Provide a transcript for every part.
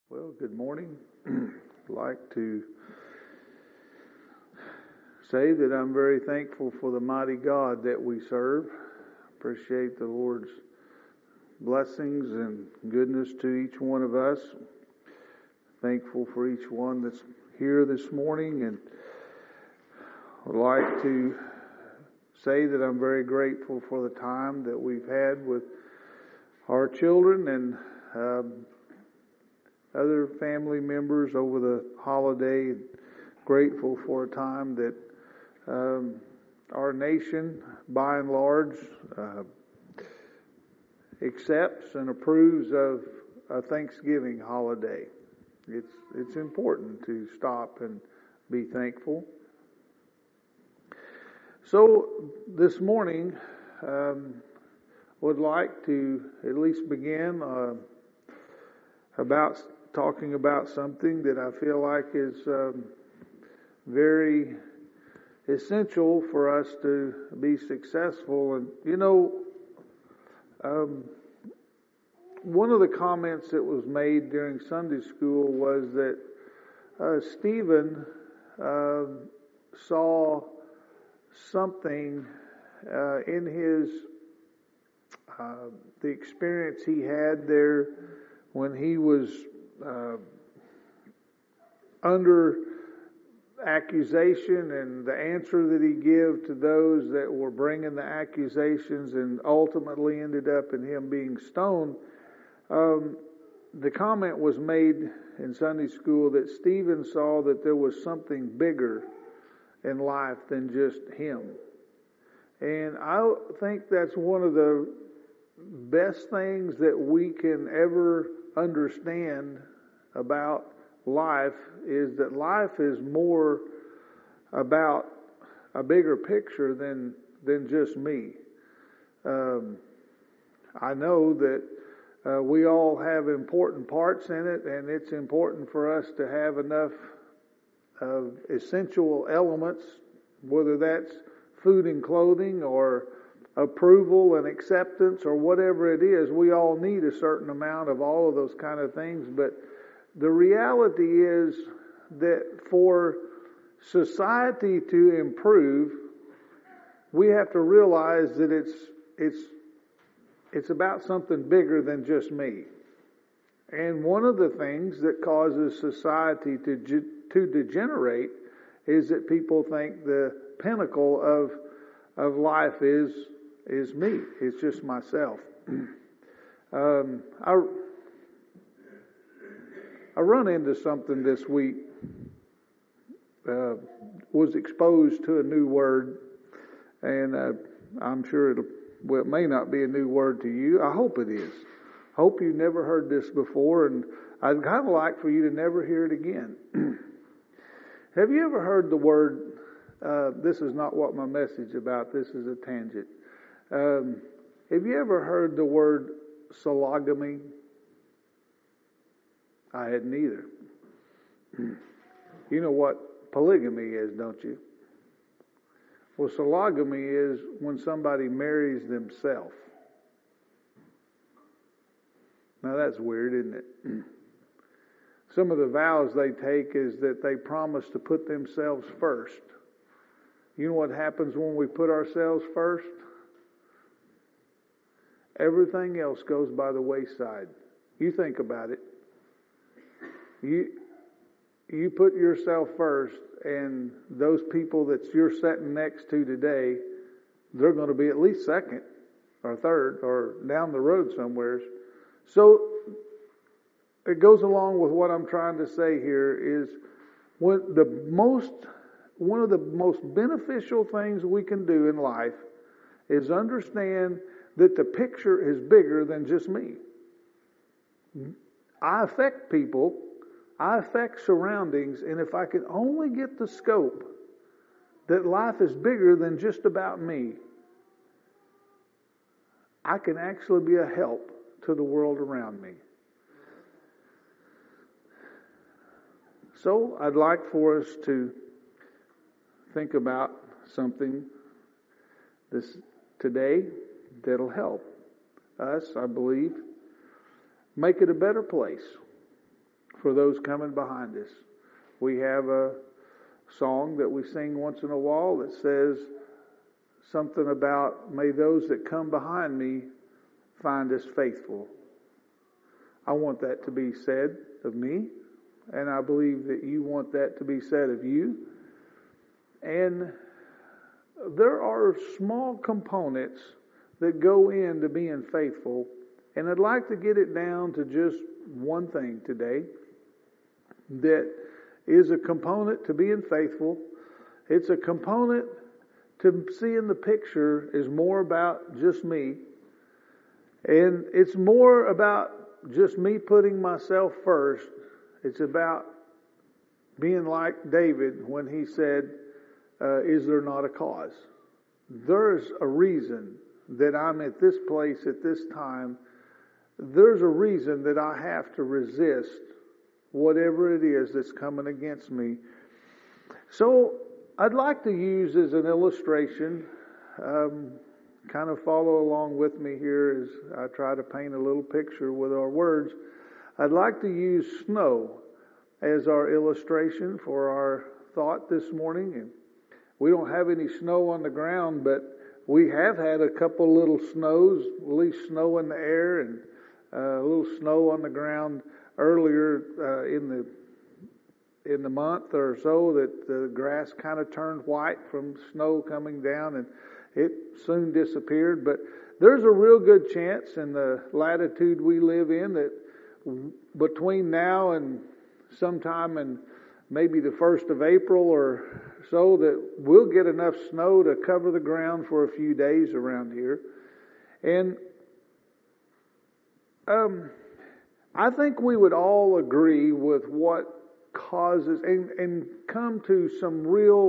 Well, good morning. I'd like to say that I'm very thankful for the mighty God that we serve. Appreciate the Lord's blessings and goodness to each one of us. Thankful for each one that's here this morning, and I'd like to say that I'm very grateful for the time that we've had with our children and other family members over the holiday. Grateful for a time that our nation, by and large, accepts and approves of a Thanksgiving holiday. It's important to stop and be thankful. So this morning, would like to at least begin about talking about something that I feel like is very essential for us to be successful. And one of the comments that was made during Sunday school was that Stephen saw something in his the experience he had there when he was under accusation, and the answer that he gave to those that were bringing the accusations and ultimately ended up in him being stoned. The comment was made in Sunday school that Stephen saw that there was something bigger in life than just him. And I think that's one of the best things that we can ever understand about life, is that life is more about a bigger picture than just me. I know that we all have important parts in it, and it's important for us to have enough of essential elements, whether that's food and clothing or approval and acceptance or whatever it is. We all need a certain amount of all of those kind of things. But the reality is that for society to improve, we have to realize that it's about something bigger than just me. And one of the things that causes society to degenerate is that people think the pinnacle of life is me. It's just myself. I run into something this week. Was exposed to a new word, and I'm sure it may not be a new word to you. I hope it is. Hope you've never heard this before, and I'd kind of like for you to never hear it again. Have you ever heard the word? This is not what my message is about. This is a tangent. Have you ever heard the word sologamy? I hadn't either. You know what polygamy is, don't you? Well, sologamy is when somebody marries themselves. Now that's weird, isn't it? Some of the vows they take is that they promise to put themselves first. You know what happens when we put ourselves first? Everything else goes by the wayside. You think about it. You put yourself first, and those people that you're sitting next to today, they're going to be at least second or third or down the road somewhere. So it goes along with what I'm trying to say here is one of the most beneficial things we can do in life is understand that the picture is bigger than just me. I affect people, I affect surroundings, and if I could only get the scope that life is bigger than just about me, I can actually be a help to the world around me. So I'd like for us to think about something today that'll help us, I believe, make it a better place. for those coming behind us. We have a song that we sing once in a while that says something about, may those that come behind me find us faithful. I want that to be said of me, and I believe that you want that to be said of you. And there are small components that go into being faithful, and I'd like to get it down to just one thing today that is a component to being faithful. It's a component to seeing the picture is more about just me, and it's more about just me putting myself first. It's about being like David when he said, is there not a cause? There's a reason that I'm at this place at this time. There's a reason that I have to resist whatever it is that's coming against me. So I'd like to use as an illustration, kind of follow along with me here as I try to paint a little picture with our words. I'd like to use snow as our illustration for our thought this morning. And we don't have any snow on the ground, but we have had a couple little snows, at least snow in the air and a little snow on the ground earlier in the month or so, that the grass kind of turned white from snow coming down, and it soon disappeared. But there's a real good chance in the latitude we live in that between now and sometime in maybe the 1st of April or so, that we'll get enough snow to cover the ground for a few days around here. And I think we would all agree with what causes and come to some real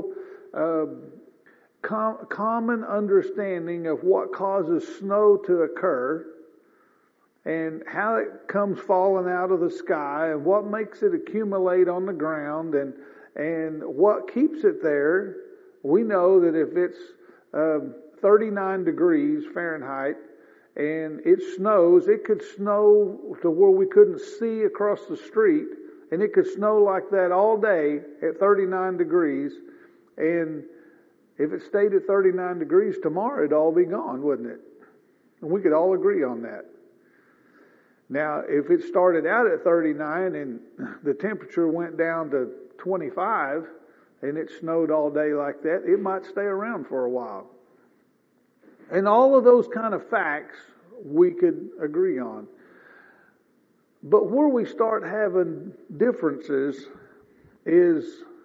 common understanding of what causes snow to occur and how it comes falling out of the sky and what makes it accumulate on the ground and what keeps it there. We know that if it's 39 degrees Fahrenheit and it snows, it could snow to where we couldn't see across the street, and it could snow like that all day at 39 degrees. And if it stayed at 39 degrees tomorrow, it'd all be gone, wouldn't it? And we could all agree on that. Now, if it started out at 39 and the temperature went down to 25 and it snowed all day like that, it might stay around for a while. And all of those kind of facts we could agree on. But where we start having differences is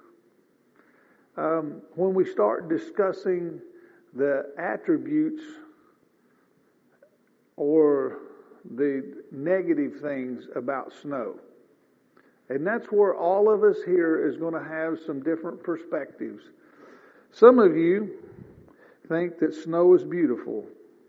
when we start discussing the attributes or the negative things about snow. And that's where all of us here is going to have some different perspectives. Some of you think that snow is beautiful.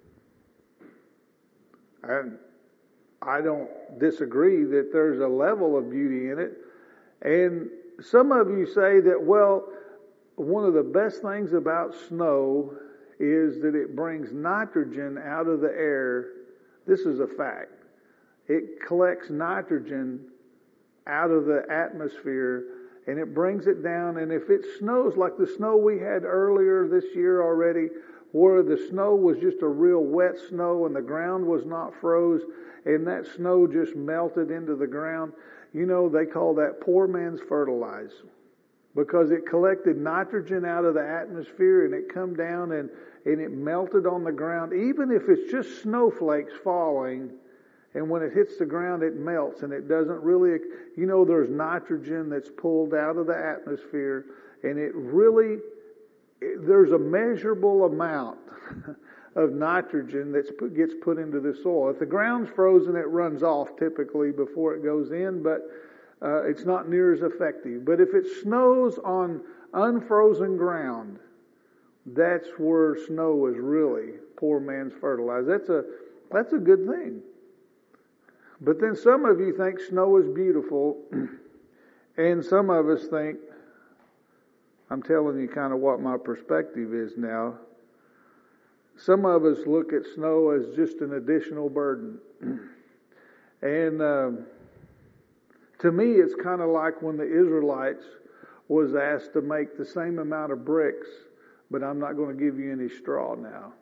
And I don't disagree that there's a level of beauty in it. And some of you say that, well, one of the best things about snow is that it brings nitrogen out of the air. This is a fact. It collects nitrogen out of the atmosphere and it brings it down. And if it snows like the snow we had earlier this year already, where the snow was just a real wet snow and the ground was not froze and that snow just melted into the ground, you know, they call that poor man's fertilizer, because it collected nitrogen out of the atmosphere and it come down and it melted on the ground. Even if it's just snowflakes falling, and when it hits the ground it melts and it doesn't really, you know, there's nitrogen that's pulled out of the atmosphere, and it really, there's a measurable amount of nitrogen that gets put into the soil. If the ground's frozen, it runs off typically before it goes in, but it's not near as effective. But if it snows on unfrozen ground, that's where snow is really poor man's fertilizer. That's a good thing. But then some of you think snow is beautiful, and some of us think, I'm telling you kind of what my perspective is now. Some of us look at snow as just an additional burden. And To me, it's kind of like when the Israelites was asked to make the same amount of bricks, but I'm not going to give you any straw now.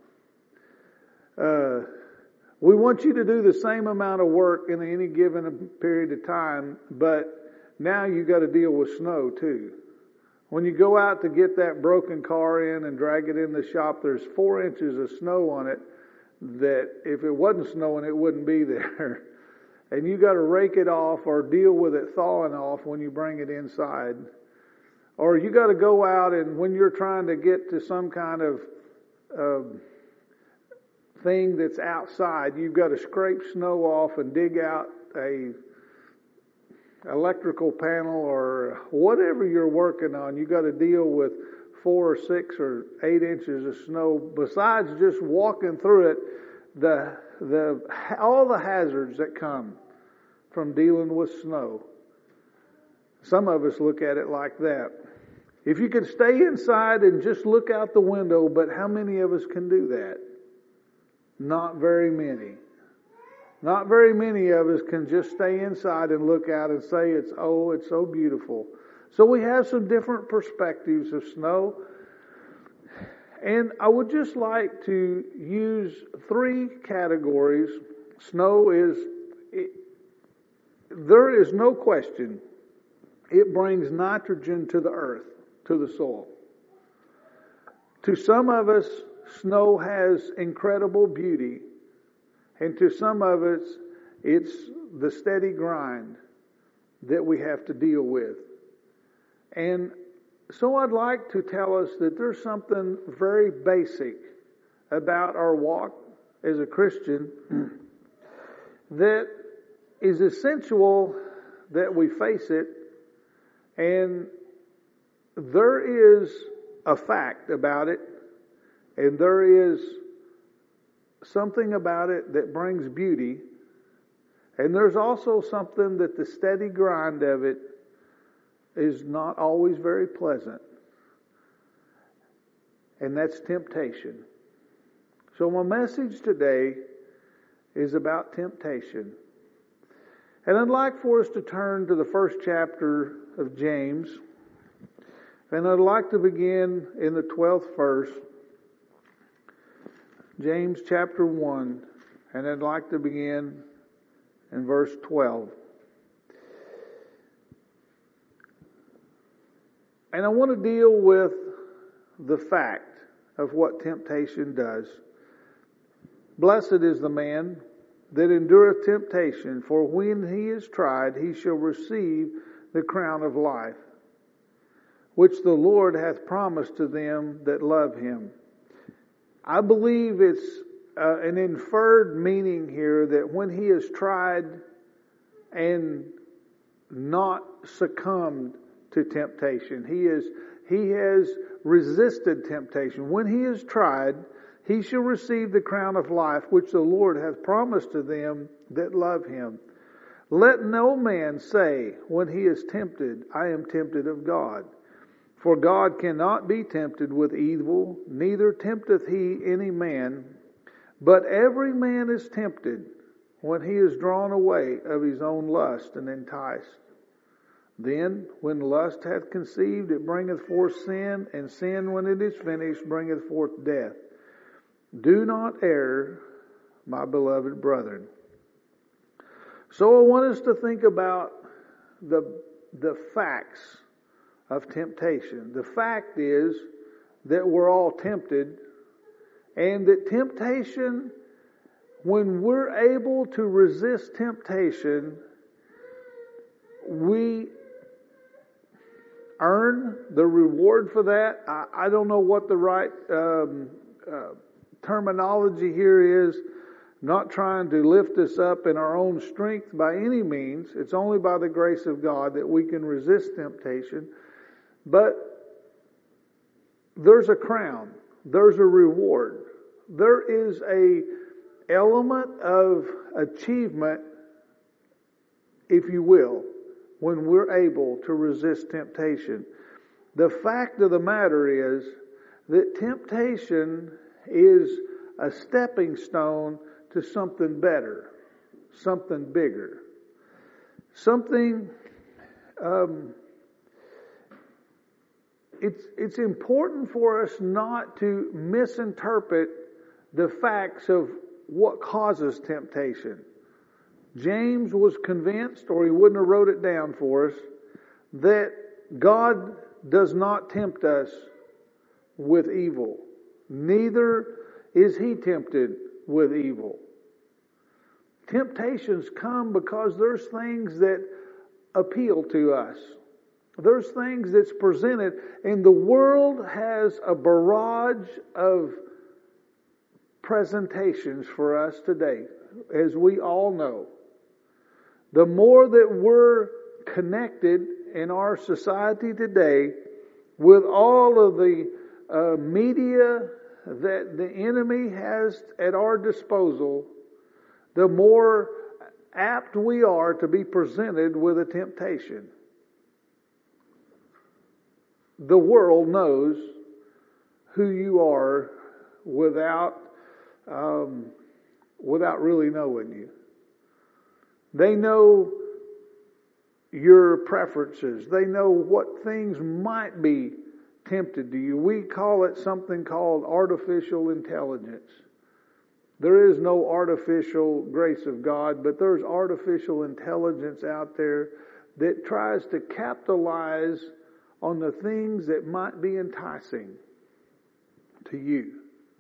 We want you to do the same amount of work in any given period of time, but now you got to deal with snow too. When you go out to get that broken car in and drag it in the shop, there's 4 inches of snow on it that if it wasn't snowing, it wouldn't be there. And you got to rake it off or deal with it thawing off when you bring it inside. Or you got to go out and when you're trying to get to some kind of thing that's outside, you've got to scrape snow off and dig out a electrical panel or whatever you're working on. You got to deal with 4 or 6 or 8 inches of snow. Besides just walking through it, all the hazards that come from dealing with snow. Some of us look at it like that. If you could stay inside and just look out the window, but how many of us can do that? Not very many. Not very many of us can just stay inside and look out and say it's so beautiful. So we have some different perspectives of snow. And I would just like to use 3 categories. Snow there is no question, it brings nitrogen to the earth, to the soil. To some of us, snow has incredible beauty. And to some of us, it's the steady grind that we have to deal with. And so I'd like to tell us that there's something very basic about our walk as a Christian that is essential that we face it. And there is a fact about it, and there is something about it that brings beauty, and there's also something that the steady grind of it is not always very pleasant, and that's temptation. So my message today is about temptation. And I'd like for us to turn to the first chapter of James, and I'd like to begin in the 12th verse. James chapter 1, and I'd like to begin in verse 12. And I want to deal with the fact of what temptation does. Blessed is the man that endureth temptation, for when he is tried, he shall receive the crown of life, which the Lord hath promised to them that love him. I believe it's an inferred meaning here that when he is tried and not succumbed to temptation, he has resisted temptation. When he is tried, he shall receive the crown of life, which the Lord hath promised to them that love him. Let no man say when he is tempted, I am tempted of God. For God cannot be tempted with evil, neither tempteth he any man. But every man is tempted when he is drawn away of his own lust and enticed. Then, when lust hath conceived, it bringeth forth sin, and sin, when it is finished, bringeth forth death. Do not err, my beloved brethren. So I want us to think about the facts of temptation. The fact is that we're all tempted, and that temptation, when we're able to resist temptation, we earn the reward for that. I don't know what the right terminology here is. Not trying to lift us up in our own strength by any means. It's only by the grace of God that we can resist temptation. But there's a crown. There's a reward. There is a element of achievement, if you will, when we're able to resist temptation. The fact of the matter is that temptation is a stepping stone to something better, something bigger, something it's important for us not to misinterpret the facts of what causes temptation. James was convinced, or he wouldn't have wrote it down for us, that God does not tempt us with evil. Neither is He tempted with evil. Temptations come because there's things that appeal to us. There's things that's presented, and the world has a barrage of presentations for us today, as we all know. The more that we're connected in our society today with all of the media that the enemy has at our disposal, the more apt we are to be presented with a temptation. The world knows who you are without really knowing you. They know your preferences. They know what things might be tempted to you. We call it something called artificial intelligence. There is no artificial grace of God, but there's artificial intelligence out there that tries to capitalize on the things that might be enticing to you.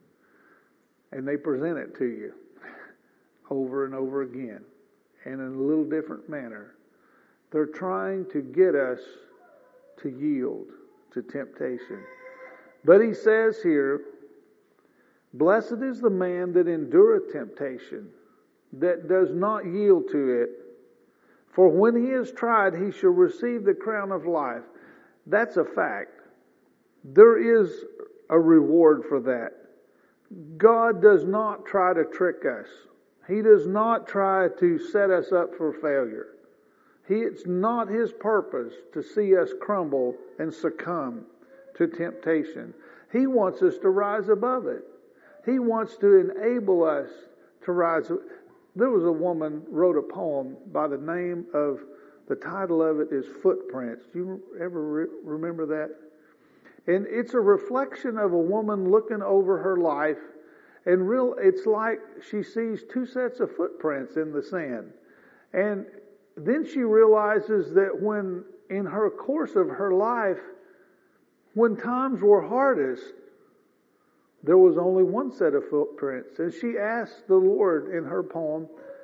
And they present it to you over and over again and in a little different manner. They're trying to get us to yield to temptation. But he says here, blessed is the man that endureth temptation, that does not yield to it. For when he is tried, he shall receive the crown of life. That's a fact. There is a reward for that. God does not try to trick us. He does not try to set us up for failure. It's not His purpose to see us crumble and succumb to temptation. He wants us to rise above it. He wants to enable us to rise. There was a woman wrote a poem by the name of, the title of it is Footprints. Do you ever remember that? And it's a reflection of a woman looking over her life, and it's like she sees two sets of footprints in the sand. And then she realizes that when in her course of her life, when times were hardest, there was only one set of footprints. And she asked the Lord in her poem,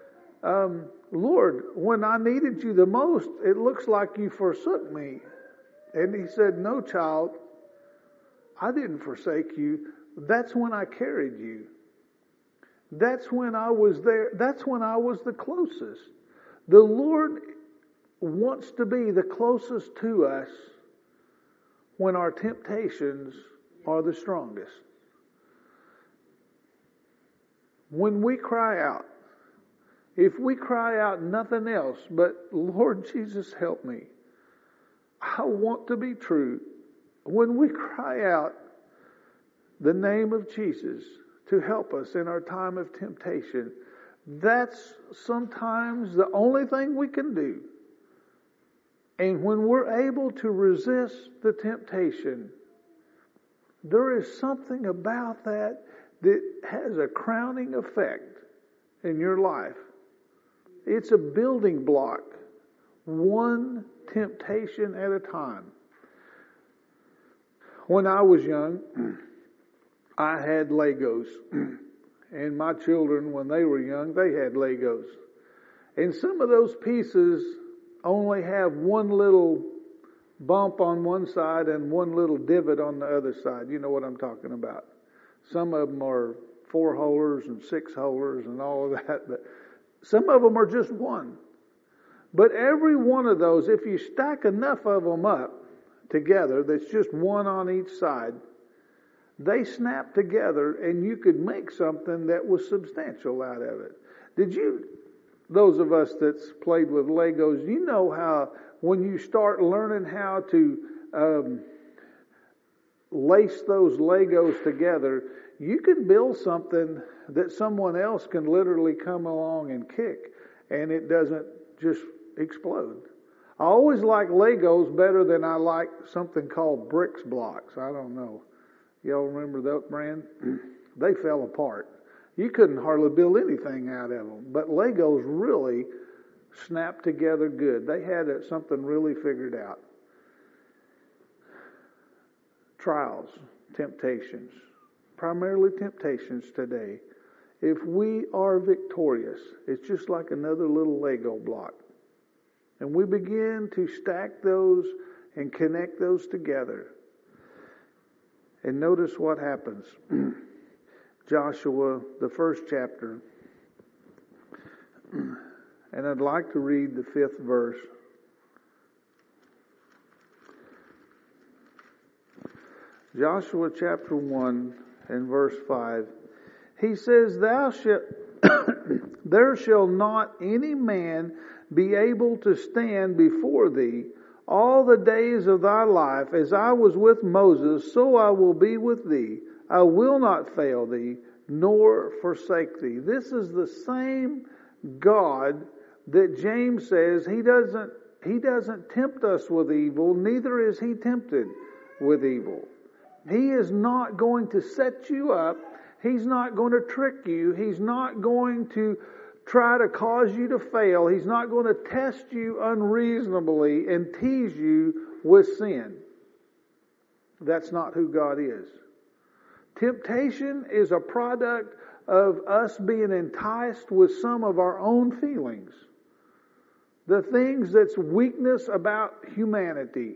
Lord, when I needed you the most, it looks like you forsook me. And He said, no, child, I didn't forsake you. That's when I carried you. That's when I was there. That's when I was the closest. The Lord wants to be the closest to us when our temptations are the strongest. When we cry out, if we cry out nothing else but, Lord Jesus, help me. I want to be true. When we cry out the name of Jesus to help us in our time of temptation, that's sometimes the only thing we can do. And when we're able to resist the temptation, there is something about that has a crowning effect in your life. It's a building block, one temptation at a time. When I was young, I had Legos. And my children, when they were young, they had Legos. And some of those pieces only have one little bump on one side and one little divot on the other side. You know what I'm talking about. Some of them are 4-holers and 6-holers and all of that. But some of them are just one. But every one of those, if you stack enough of them up together, that's just one on each side, they snap together and you could make something that was substantial out of it. Those of us that's played with Legos, you know how when you start learning how to lace those Legos together, you can build something that someone else can literally come along and kick and it doesn't just explode. I always like Legos better than I like something called Bricks Blocks. I don't know. Y'all remember that brand? They fell apart. You couldn't hardly build anything out of them. But Legos really snapped together good. They had something really figured out. Trials, temptations, primarily temptations today. If we are victorious, it's just like another little Lego block. And we begin to stack those and connect those together. And notice what happens. Joshua, the first chapter. And I'd like to read the 5th verse. Joshua chapter 1 and verse 5. He says, there shall not any man be able to stand before thee all the days of thy life. As I was with Moses, so I will be with thee. I will not fail thee, nor forsake thee. This is the same God that James says he doesn't tempt us with evil, neither is he tempted with evil. He is not going to set you up. He's not going to trick you. He's not going to try to cause you to fail. He's not going to test you unreasonably and tease you with sin. That's not who God is. Temptation is a product of us being enticed with some of our own feelings. The things that's weakness about humanity.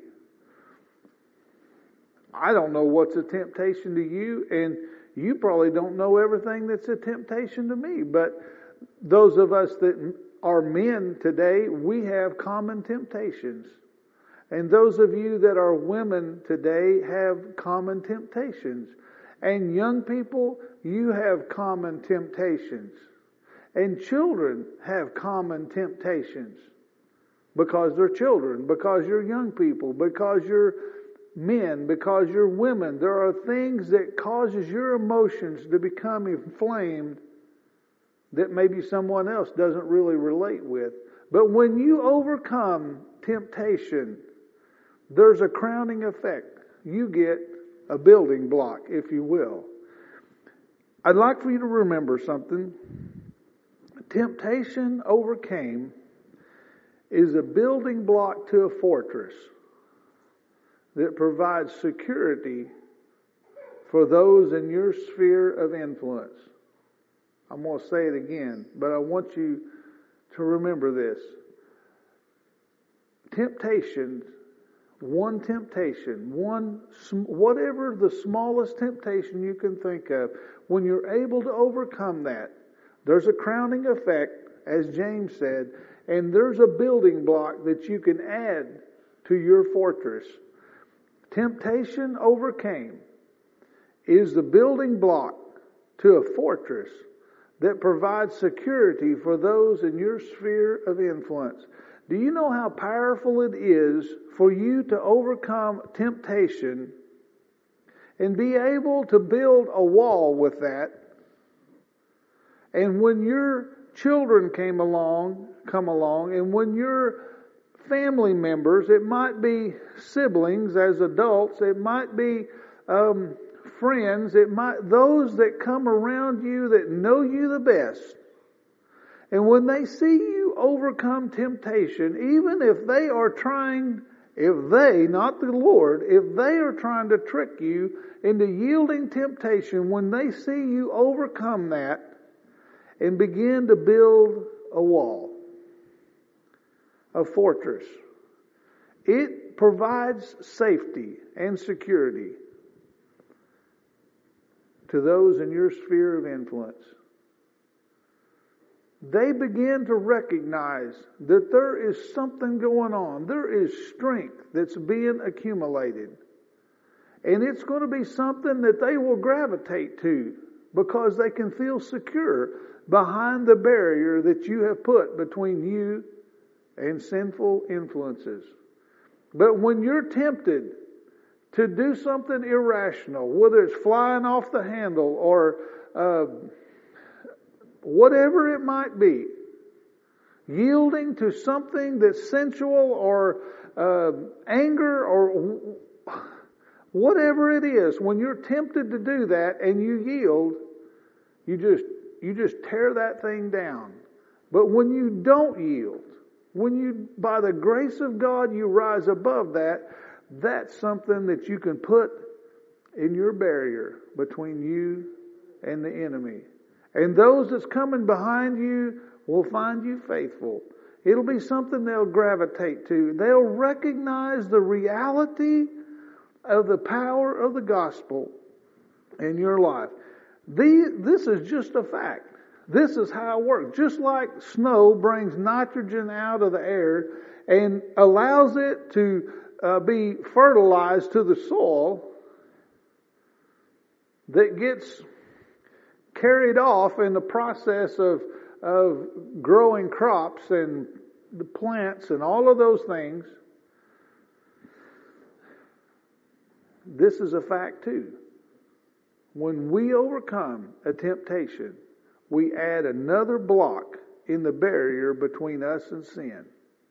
I don't know what's a temptation to you, and you probably don't know everything that's a temptation to me. But those of us that are men today, we have common temptations. And those of you that are women today have common temptations. And young people, you have common temptations. And children have common temptations. Because they're children, because you're young people, because you're men, because you're women. There are things that causes your emotions to become inflamed that maybe someone else doesn't really relate with. But when you overcome temptation, there's a crowning effect. You get a building block, if you will. I'd like for you to remember something. Temptation overcame is a building block to a fortress that provides security for those in your sphere of influence. I'm going to say it again, but I want you to remember this. Temptation, whatever the smallest temptation you can think of, when you're able to overcome that, there's a crowning effect, as James said, and there's a building block that you can add to your fortress. Temptation overcame is the building block to a fortress that provides security for those in your sphere of influence. Do you know how powerful it is for you to overcome temptation and be able to build a wall with that? And when your children come along, and when your family members, it might be siblings as adults, it might be friends, those that come around you that know you the best. And when they see you overcome temptation, even if they are trying, not the Lord, if they are trying to trick you into yielding temptation, when they see you overcome that and begin to build a wall, a fortress, it provides safety and security to those in your sphere of influence. They begin to recognize that there is something going on. There is strength that's being accumulated. And it's going to be something that they will gravitate to because they can feel secure behind the barrier that you have put between you and sinful influences. But when you're tempted to do something irrational, whether it's flying off the handle or whatever it might be, yielding to something that's sensual or anger or whatever it is, when you're tempted to do that and you yield, you just tear that thing down. But when you don't yield, when you, by the grace of God, you rise above that, that's something that you can put in your barrier between you and the enemy. And those that's coming behind you will find you faithful. It'll be something they'll gravitate to. They'll recognize the reality of the power of the gospel in your life. This is just a fact. This is how it works. Just like snow brings nitrogen out of the air and allows it to be fertilized to the soil, that gets carried off in the process of growing crops and the plants and all of those things. This is a fact too. When we overcome a temptation, we add another block in the barrier between us and sin.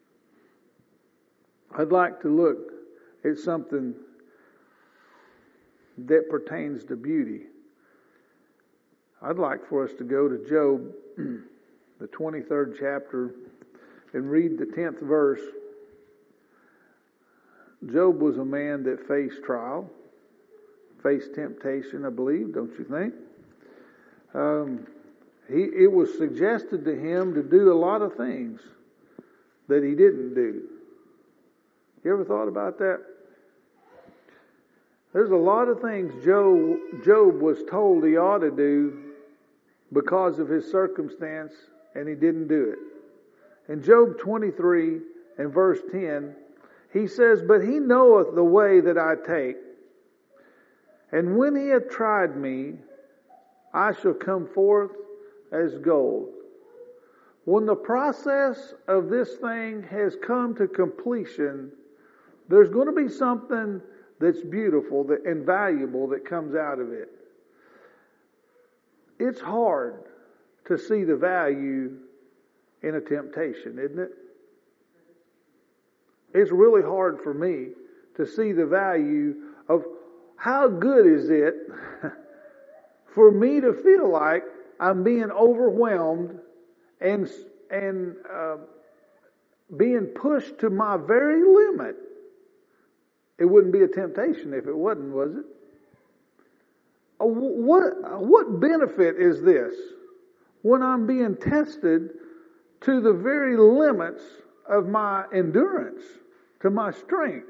I'd like to look at something that pertains to beauty. I'd like for us to go to Job, the 23rd chapter, and read the 10th verse. Job was a man that faced trial, faced temptation, I believe, don't you think? It was suggested to him to do a lot of things that he didn't do. You ever thought about that? There's a lot of things Job was told he ought to do because of his circumstance, and he didn't do it. In Job 23 and verse 10, he says, "But he knoweth the way that I take, and when he hath tried me, I shall come forth as gold." When the process of this thing has come to completion, there's going to be something that's beautiful and valuable that comes out of it. It's hard to see the value in a temptation, isn't it? It's really hard for me to see the value of how good is it for me to feel like I'm being overwhelmed and being pushed to my very limit. It wouldn't be a temptation if it wasn't, was it? What benefit is this when I'm being tested to the very limits of my endurance, to my strength?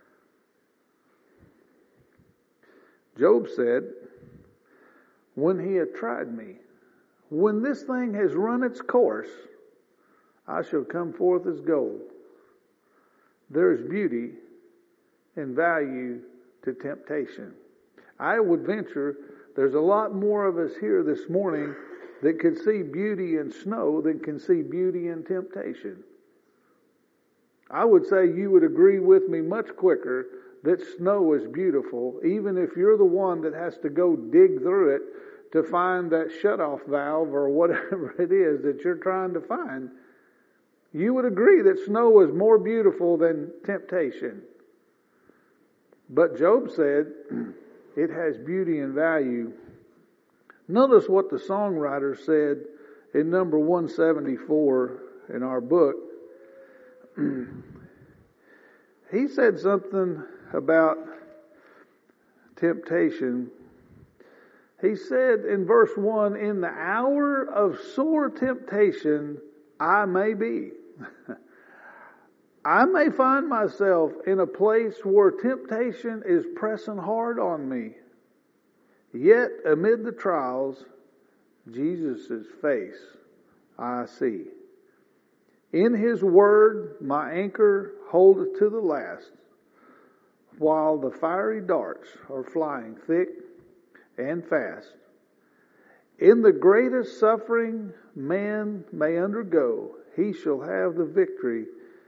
Job said, when he had tried me, when this thing has run its course, I shall come forth as gold. There is beauty and value to temptation. I would venture there's a lot more of us here this morning that could see beauty in snow than can see beauty in temptation. I would say you would agree with me much quicker that snow is beautiful, even if you're the one that has to go dig through it to find that shutoff valve or whatever it is that you're trying to find. You would agree that snow is more beautiful than temptation. But Job said it has beauty and value. Notice what the songwriter said in number 174 in our book. He said something about temptation. He said in verse 1, "In the hour of sore temptation, I may be." I may find myself in a place where temptation is pressing hard on me. Yet amid the trials, Jesus' face I see. In His word my anchor holdeth to the last, while the fiery darts are flying thick and fast. In the greatest suffering man may undergo, he shall have the victory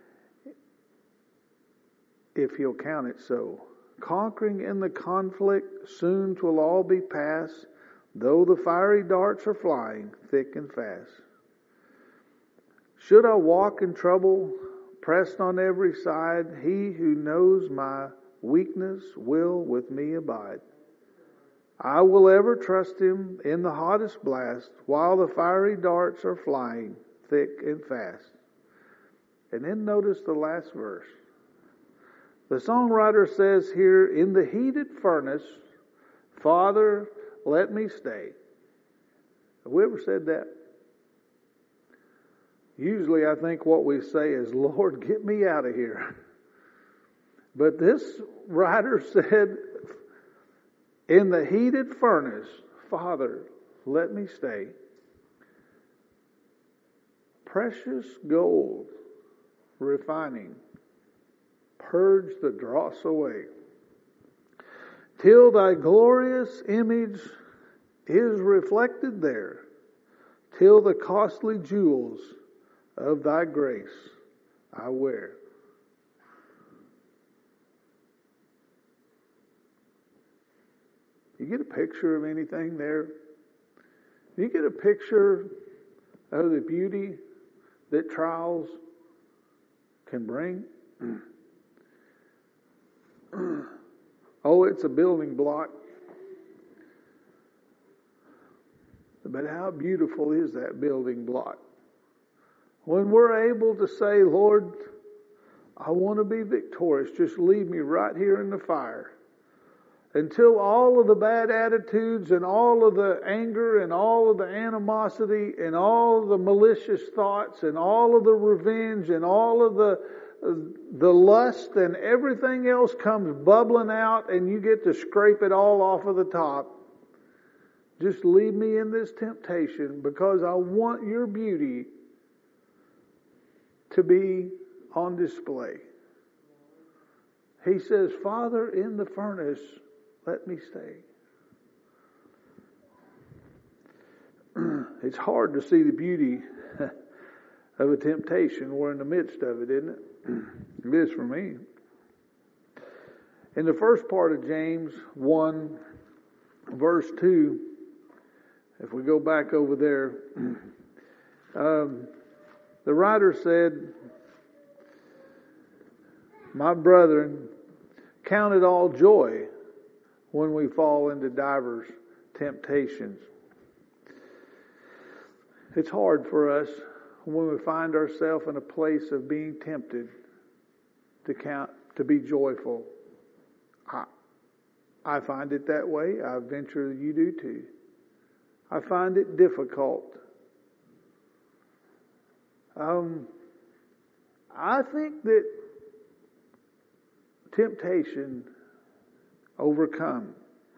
if he'll count it so. Conquering in the conflict, soon 'twill all be past, though the fiery darts are flying thick and fast. Should I walk in trouble, pressed on every side, He who knows my weakness will with me abide. I will ever trust Him in the hottest blast, while the fiery darts are flying thick and fast. And then notice the last verse. The songwriter says here, in the heated furnace, Father, let me stay. Have we ever said that? Usually I think what we say is, Lord, get me out of here. But this writer said, in the heated furnace, Father, let me stay. Precious gold refining, purge the dross away, till thy glorious image is reflected there, till the costly jewels of thy grace I wear. You get a picture of anything there? You get a picture of the beauty that trials can bring? Oh, it's a building block. But how beautiful is that building block? When we're able to say, Lord, I want to be victorious. Just leave me right here in the fire. Until all of the bad attitudes and all of the anger and all of the animosity and all of the malicious thoughts and all of the revenge and all of the lust and everything else comes bubbling out and you get to scrape it all off of the top. Just leave me in this temptation because I want your beauty to be on display. He says, Father, in the furnace, let me stay. It's hard to see the beauty of a temptation. We're in the midst of it, isn't it? It is for me. In the first part of James 1, verse 2, if we go back over there, the writer said, my brethren, count it all joy when we fall into divers temptations. It's hard for us when we find ourselves in a place of being tempted to be joyful. I find it that way. I venture you do too. I find it difficult. I think that temptation overcome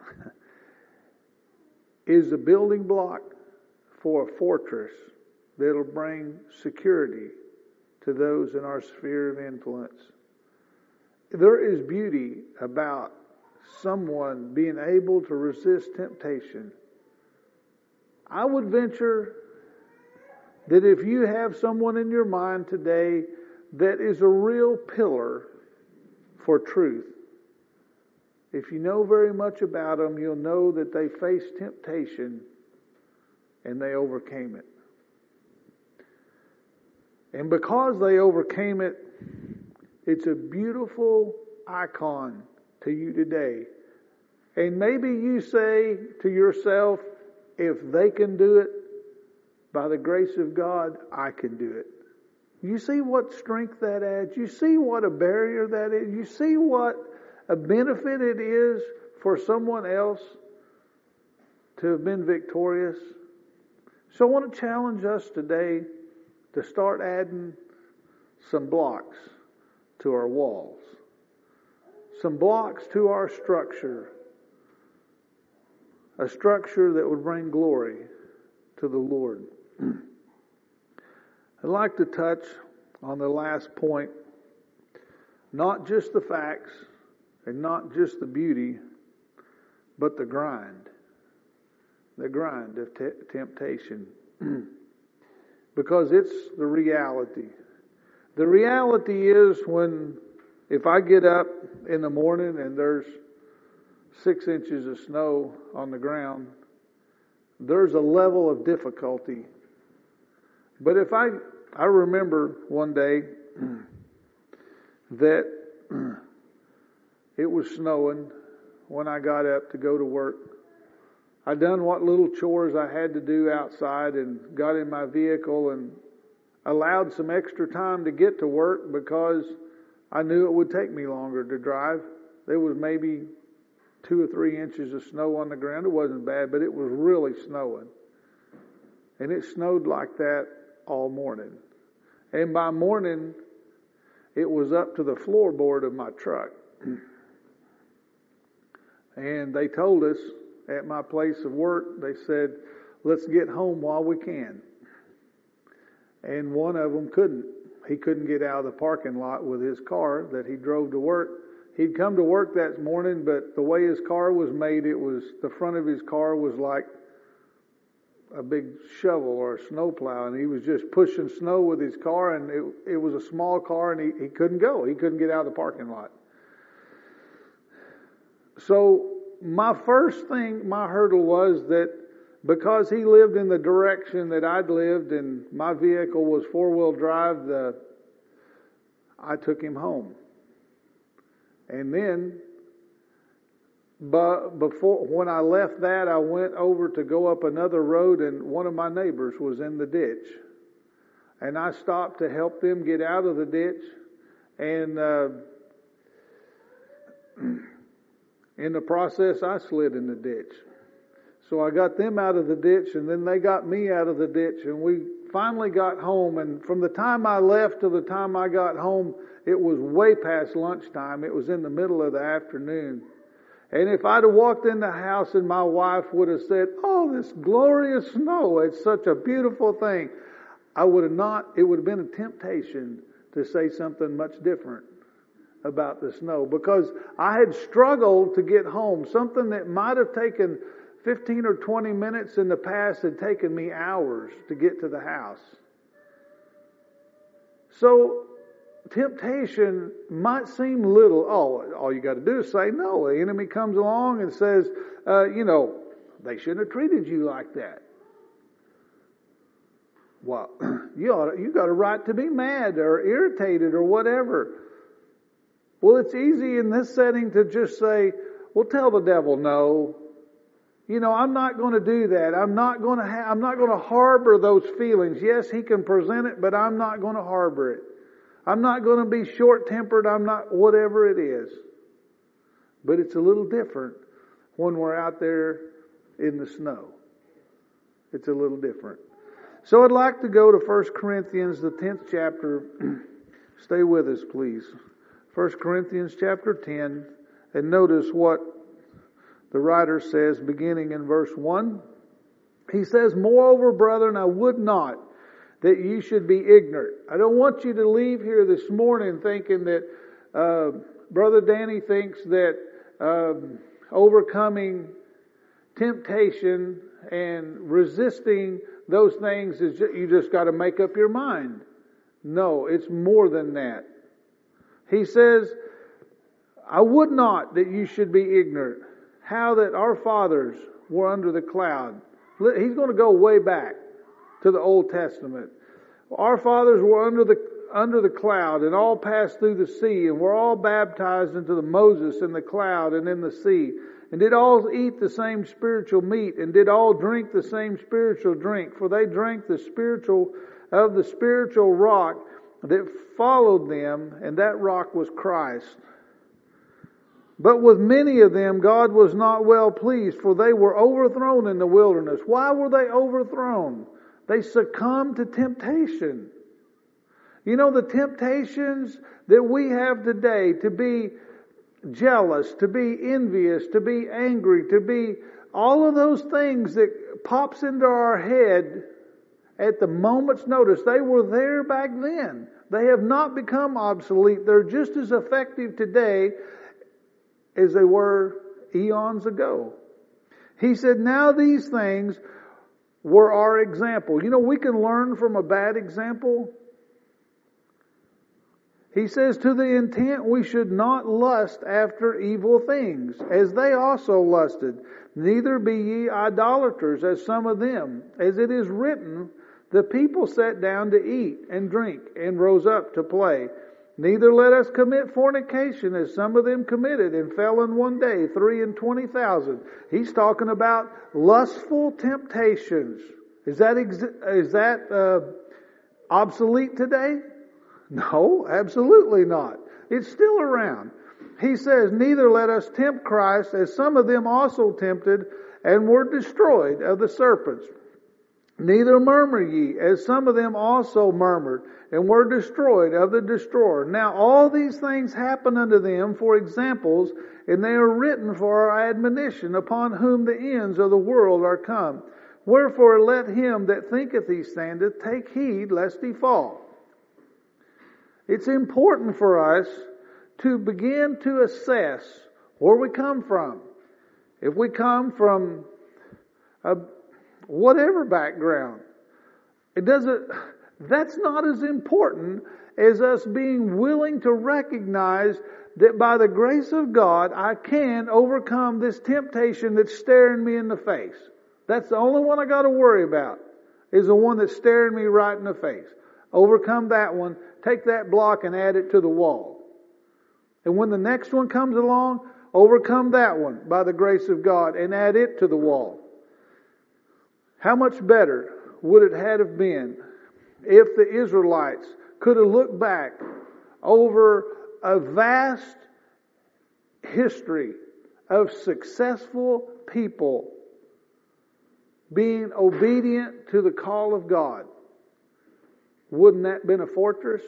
is a building block for a fortress that'll bring security to those in our sphere of influence. There is beauty about someone being able to resist temptation. I would venture that if you have someone in your mind today that is a real pillar for truth, if you know very much about them, you'll know that they faced temptation and they overcame it. And because they overcame it, it's a beautiful icon to you today. And maybe you say to yourself, if they can do it, by the grace of God, I can do it. You see what strength that adds? You see what a barrier that is? You see what a benefit it is for someone else to have been victorious? So I want to challenge us today to start adding some blocks to our walls, some blocks to our structure, a structure that would bring glory to the Lord. I'd like to touch on the last point, not just the facts and not just the beauty, but the grind of temptation. Because it's the reality. The reality is if I get up in the morning and there's 6 inches of snow on the ground, there's a level of difficulty. But if I I remember one day that it was snowing when I got up to go to work. I done what little chores I had to do outside and got in my vehicle and allowed some extra time to get to work because I knew it would take me longer to drive. There was maybe 2 or 3 inches of snow on the ground. It wasn't bad, but it was really snowing. And it snowed like that all morning. And by morning, it was up to the floorboard of my truck. And they told us at my place of work, they said, let's get home while we can. And one of them couldn't. He couldn't get out of the parking lot with his car that he drove to work. He'd come to work that morning, but the way his car was made, the front of his car was like a big shovel or a snowplow, and he was just pushing snow with his car, and it was a small car, and he couldn't go. He couldn't get out of the parking lot. So my first thing, my hurdle was that because he lived in the direction that I'd lived and my vehicle was 4-wheel drive, I took him home. And then, but when I left that, I went over to go up another road, and one of my neighbors was in the ditch. And I stopped to help them get out of the ditch. And in the process, I slid in the ditch. So I got them out of the ditch, and then they got me out of the ditch, and we finally got home. And from the time I left to the time I got home, it was way past lunchtime. It was in the middle of the afternoon. And if I'd have walked in the house and my wife would have said, "Oh, this glorious snow, it's such a beautiful thing," it would have been a temptation to say something much different about the snow, because I had struggled to get home. Something that might have taken 15 or 20 minutes in the past had taken me hours to get to the house. So temptation might seem little. All you got to do is say no. The enemy comes along and says, they shouldn't have treated you like that. Well, you got a right to be mad or irritated or whatever. Well, it's easy in this setting to just say, well, tell the devil no. I'm not going to do that. I'm not going to harbor those feelings. Yes, he can present it, but I'm not going to harbor it. I'm not going to be short-tempered. I'm not, whatever it is. But it's a little different when we're out there in the snow. It's a little different. So I'd like to go to 1 Corinthians, the 10th chapter. Stay with us, please. 1 Corinthians chapter 10, and notice what the writer says beginning in verse 1. He says, "Moreover, brethren, I would not that you should be ignorant." I don't want you to leave here this morning thinking that Brother Danny thinks that overcoming temptation and resisting those things is you just got to make up your mind. No, it's more than that. He says, "I would not that you should be ignorant how that our fathers were under the cloud." He's going to go way back to the Old Testament. Our fathers were under the cloud, and all passed through the sea, and were all baptized into the Moses in the cloud and in the sea, and did all eat the same spiritual meat, and did all drink the same spiritual drink, for they drank the spiritual rock that followed them, and that rock was Christ. But with many of them God was not well pleased, for they were overthrown in the wilderness. Why were they overthrown? They succumbed to temptation. The temptations that we have today, to be jealous, to be envious, to be angry, to be all of those things that pops into our head at the moment's notice, they were there back then. They have not become obsolete. They're just as effective today as they were eons ago. He said, now these things were our example. We can learn from a bad example. He says, to the intent we should not lust after evil things, as they also lusted. Neither be ye idolaters, as some of them. As it is written, The people sat down to eat and drink and rose up to play. Neither let us commit fornication, as some of them committed, and fell in one day 23,000. He's talking about lustful temptations. Is that obsolete today? No, absolutely not. It's still around. He says, neither let us tempt Christ, as some of them also tempted, and were destroyed of the serpents. Neither murmur ye, as some of them also murmured, and were destroyed of the destroyer. Now all these things happen unto them for examples, and they are written for our admonition, upon whom the ends of the world are come. Wherefore let him that thinketh he standeth take heed lest he fall. It's important for us to begin to assess where we come from. If we come from whatever background, that's not as important as us being willing to recognize that by the grace of God, I can overcome this temptation that's staring me in the face. That's the only one I got to worry about, is the one that's staring me right in the face. Overcome that one, take that block and add it to the wall. And when the next one comes along, overcome that one by the grace of God and add it to the wall. How much better would it have been if the Israelites could have looked back over a vast history of successful people being obedient to the call of God? Wouldn't that have been a fortress?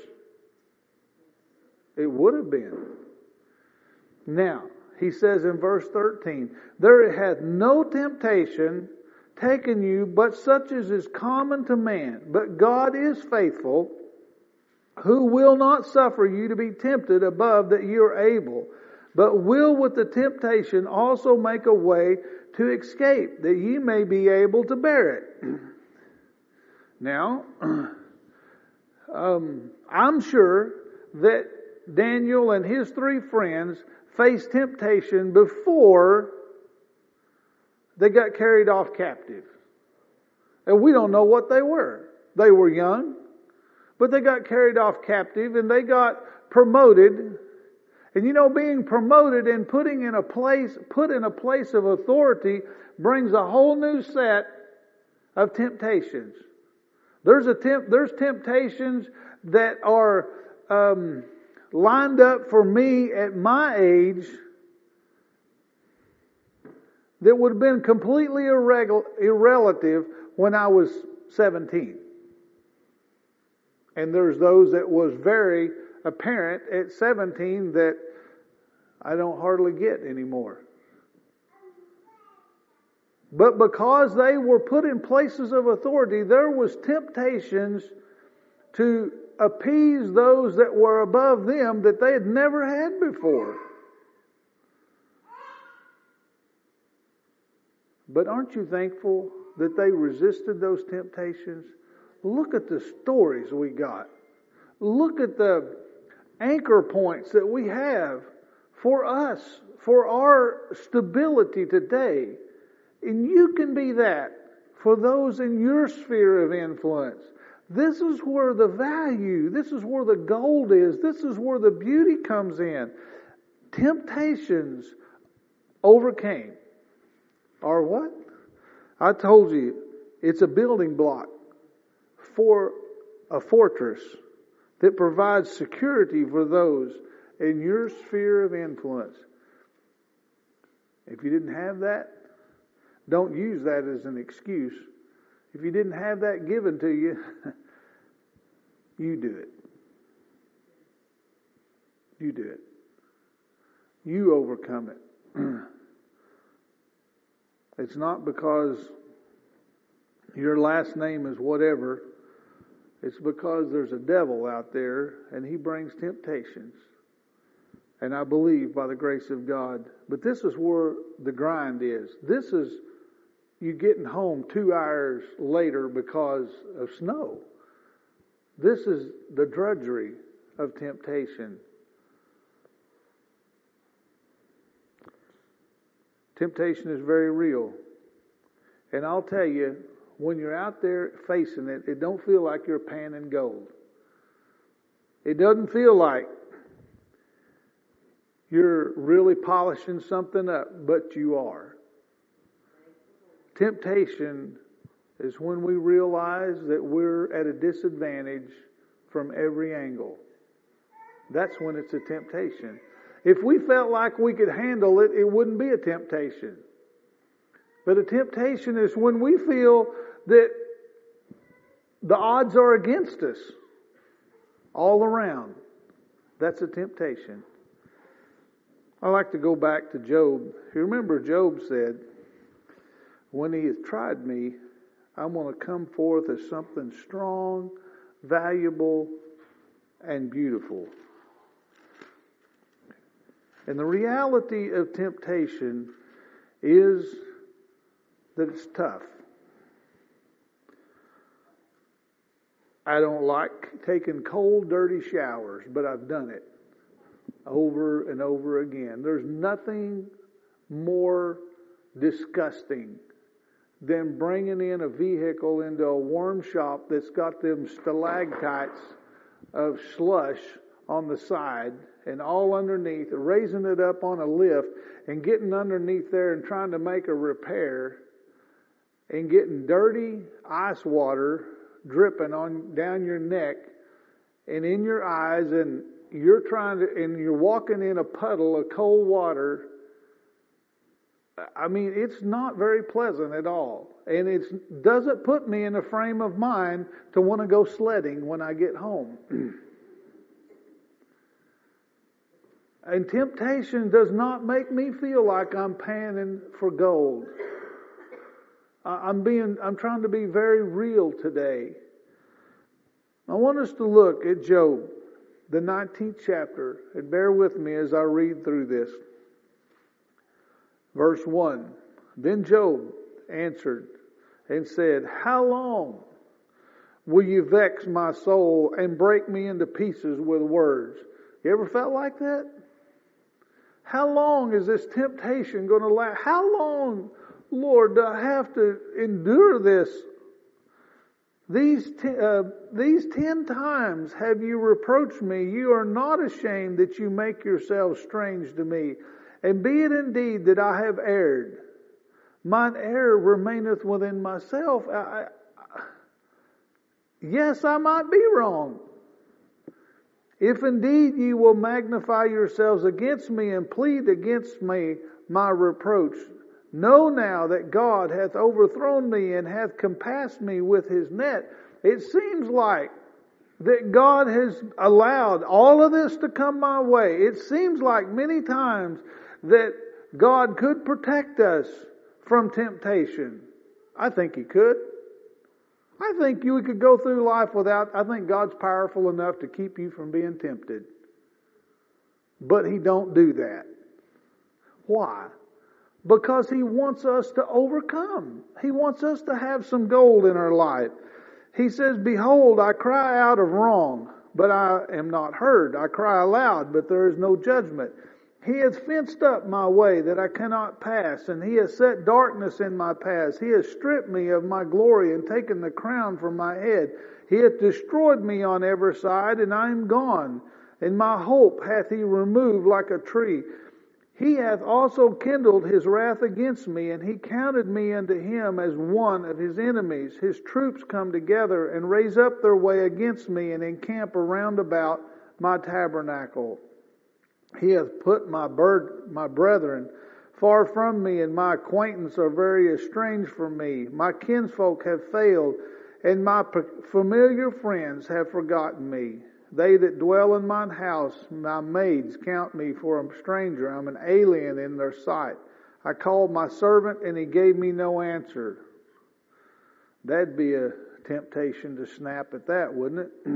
It would have been. Now, he says in verse 13, there hath no temptation taken you but such as is common to man. But God is faithful, who will not suffer you to be tempted above that you are able, but will with the temptation also make a way to escape, that ye may be able to bear it. Now, I'm sure that Daniel and his three friends faced temptation before they got carried off captive. And we don't know what they were. They were young, but they got carried off captive and they got promoted. And you know, being promoted and put in a place of authority brings a whole new set of temptations. There's temptations that are lined up for me at my age that would have been completely irrelative when I was 17. And there's those that was very apparent at 17 that I don't hardly get anymore. But because they were put in places of authority, there was temptations to appease those that were above them that they had never had before. But aren't you thankful that they resisted those temptations? Look at the stories we got. Look at the anchor points that we have for us, for our stability today. And you can be that for those in your sphere of influence. This is where the value, this is where the gold is, this is where the beauty comes in. Temptations overcame. Or what? I told you, it's a building block for a fortress that provides security for those in your sphere of influence. If you didn't have that, don't use that as an excuse. If you didn't have that given to you, you do it. You do it. You overcome it. It's not because your last name is whatever. It's because there's a devil out there and he brings temptations. And I believe by the grace of God. But this is where the grind is. This is you getting home 2 hours later because of snow. This is the drudgery of temptation. Temptation is very real. And I'll tell you, when you're out there facing it, it don't feel like you're panning gold. It doesn't feel like you're really polishing something up, but you are. Temptation is when we realize that we're at a disadvantage from every angle. That's when it's a temptation. If we felt like we could handle it, it wouldn't be a temptation. But a temptation is when we feel that the odds are against us all around. That's a temptation. I like to go back to Job. You remember Job said, when he has tried me, I'm going to come forth as something strong, valuable, and beautiful. And the reality of temptation is that it's tough. I don't like taking cold, dirty showers, but I've done it over and over again. There's nothing more disgusting than bringing in a vehicle into a warm shop that's got them stalactites of slush on the side and all underneath, raising it up on a lift and getting underneath there and trying to make a repair and getting dirty ice water dripping on down your neck and in your eyes, and you're walking in a puddle of cold water. I mean, it's not very pleasant at all. And it doesn't put me in a frame of mind to want to go sledding when I get home. And temptation does not make me feel like I'm panning for gold. I'm trying to be very real today. I want us to look at Job, the 19th chapter, and bear with me as I read through this. Verse 1, Then Job answered and said, How long will you vex my soul and break me into pieces with words? You ever felt like that? How long is this temptation going to last? How long, Lord, do I have to endure this? These 10 times have you reproached me. You are not ashamed that you make yourselves strange to me. And be it indeed that I have erred, mine error remaineth within myself. Yes, I might be wrong. If indeed ye will magnify yourselves against me and plead against me my reproach, know now that God hath overthrown me and hath compassed me with his net. It seems like that God has allowed all of this to come my way. It seems like many times that God could protect us from temptation. I think he could. I think you could go through life without, I think God's powerful enough to keep you from being tempted. But he don't do that. Why? Because he wants us to overcome. He wants us to have some gold in our life. He says, Behold, I cry out of wrong, but I am not heard. I cry aloud, but there is no judgment. He hath fenced up my way that I cannot pass, and he has set darkness in my paths. He has stripped me of my glory and taken the crown from my head. He hath destroyed me on every side, and I am gone. And my hope hath he removed like a tree. He hath also kindled his wrath against me, and he counted me unto him as one of his enemies. His troops come together and raise up their way against me, and encamp around about my tabernacle. He hath put my brethren far from me, and my acquaintance are very estranged from me. My kinsfolk have failed, and my familiar friends have forgotten me. They that dwell in mine house, my maids, count me for a stranger. I'm an alien in their sight. I called my servant, and he gave me no answer. That'd be a temptation to snap at that, wouldn't it?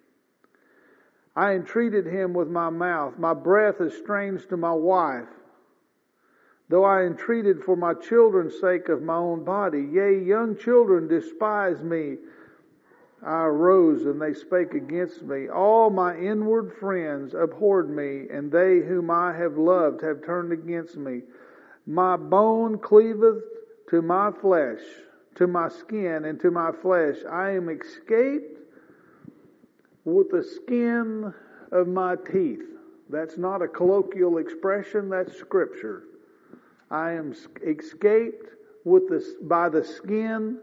I entreated him with my mouth. My breath is strange to my wife. Though I entreated for my children's sake of my own body, yea, young children despise me. I arose, and they spake against me. All my inward friends abhorred me, and they whom I have loved have turned against me. My bone cleaveth to my flesh. to my skin and to my flesh. I am escaped with the skin of my teeth. That's not a colloquial expression, that's scripture. I am escaped with the skin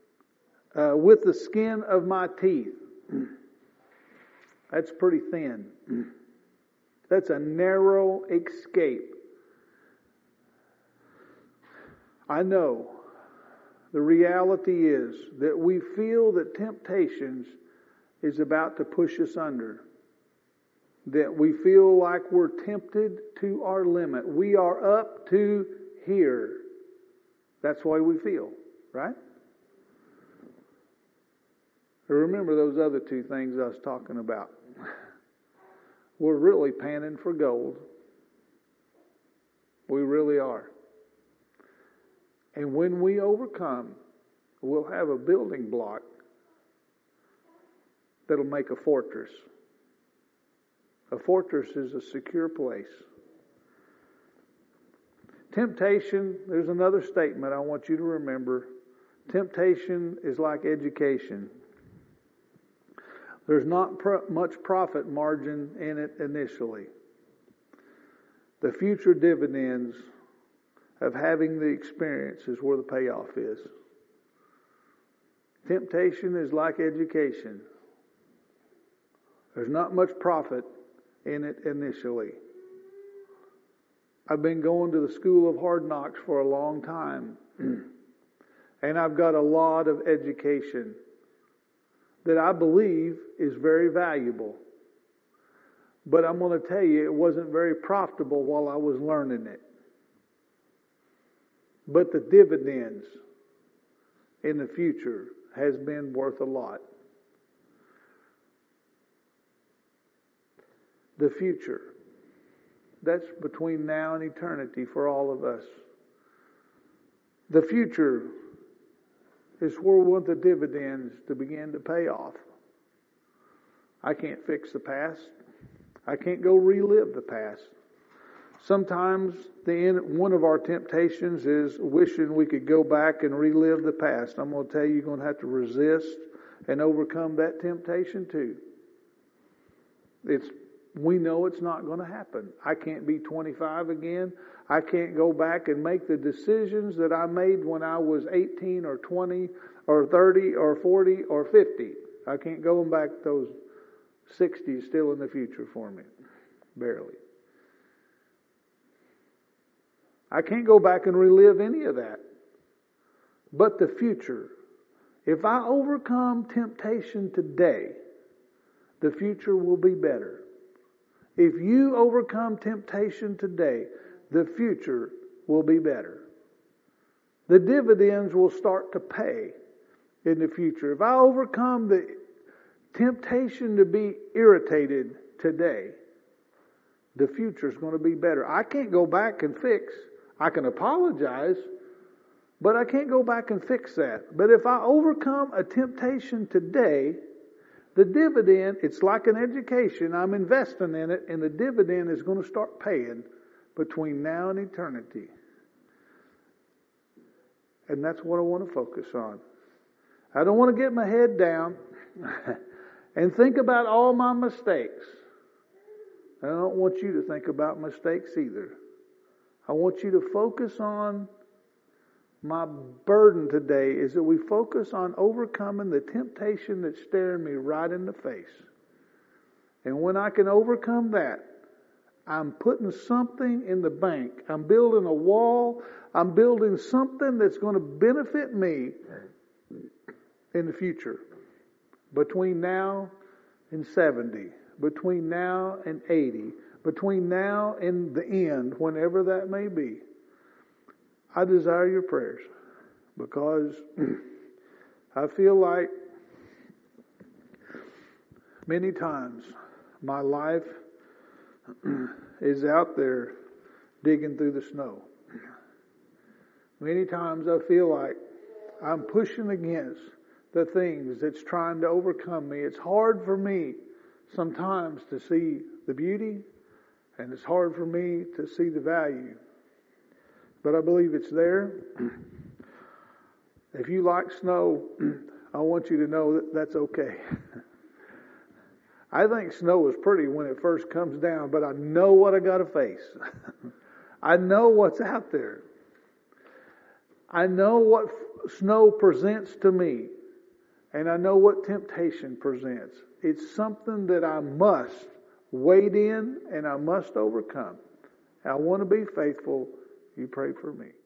of my teeth. That's pretty thin. That's a narrow escape. I know the reality is that we feel that temptations is about to push us under. That we feel like we're tempted to our limit. We are up to here. That's why we feel, right? Remember those other two things I was talking about. We're really panning for gold. We really are. And when we overcome, we'll have a building block that'll make a fortress. A fortress is a secure place. Temptation, there's another statement I want you to remember. Temptation is like education. There's not much profit margin in it initially. The future dividends of having the experience is where the payoff is. Temptation is like education. There's not much profit in it initially. I've been going to the School of Hard Knocks for a long time. And I've got a lot of education that I believe is very valuable. But I'm going to tell you, it wasn't very profitable while I was learning it. But the dividends in the future has been worth a lot. The future. That's between now and eternity for all of us. The future is where we want the dividends to begin to pay off. I can't fix the past. I can't go relive the past. Sometimes one of our temptations is wishing we could go back and relive the past. I'm going to tell you, you're going to have to resist and overcome that temptation too. We know it's not going to happen. I can't be 25 again. I can't go back and make the decisions that I made when I was 18 or 20 or 30 or 40 or 50. I can't go back those 60s still in the future for me. Barely. I can't go back and relive any of that. But the future, if I overcome temptation today, the future will be better. If you overcome temptation today, the future will be better. The dividends will start to pay in the future. If I overcome the temptation to be irritated today, the future is going to be better. I can't go back and fix. I can apologize, but I can't go back and fix that. But if I overcome a temptation today, the dividend, it's like an education. I'm investing in it, and the dividend is going to start paying between now and eternity. And that's what I want to focus on. I don't want to get my head down and think about all my mistakes. I don't want you to think about mistakes either. I want you to focus on my burden today is that we focus on overcoming the temptation that's staring me right in the face. And when I can overcome that, I'm putting something in the bank. I'm building a wall. I'm building something that's going to benefit me in the future. Between now and 70. Between now and 80. Between now and the end, whenever that may be. I desire your prayers because I feel like many times my life is out there digging through the snow. Many times I feel like I'm pushing against the things that's trying to overcome me. It's hard for me sometimes to see the beauty, and it's hard for me to see the value. But I believe it's there. If you like snow, I want you to know that that's okay. I think snow is pretty when it first comes down, but I know what I got to face. I know what's out there. I know what snow presents to me, and I know what temptation presents. It's something that I must wade in and I must overcome. I want to be faithful. You pray for me.